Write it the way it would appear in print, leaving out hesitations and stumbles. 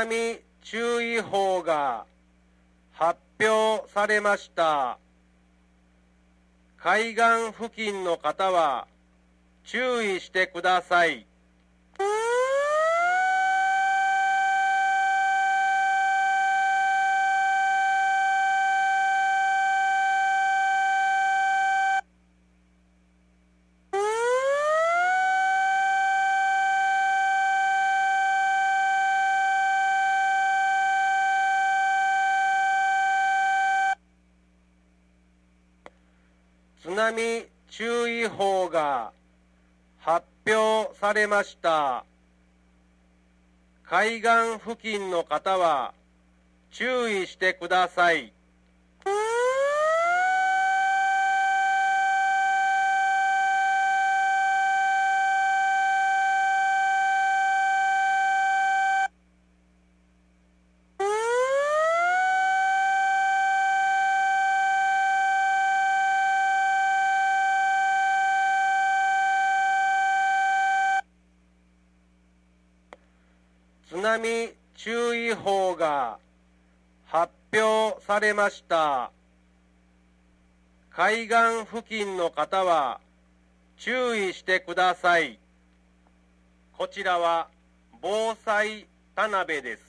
波注意報が発表されました。海岸付近の方は注意してください。津波注意報が発表されました。海岸付近の方は注意してください。津波注意報が発表されました。海岸付近の方は注意してください。こちらは防災田辺です。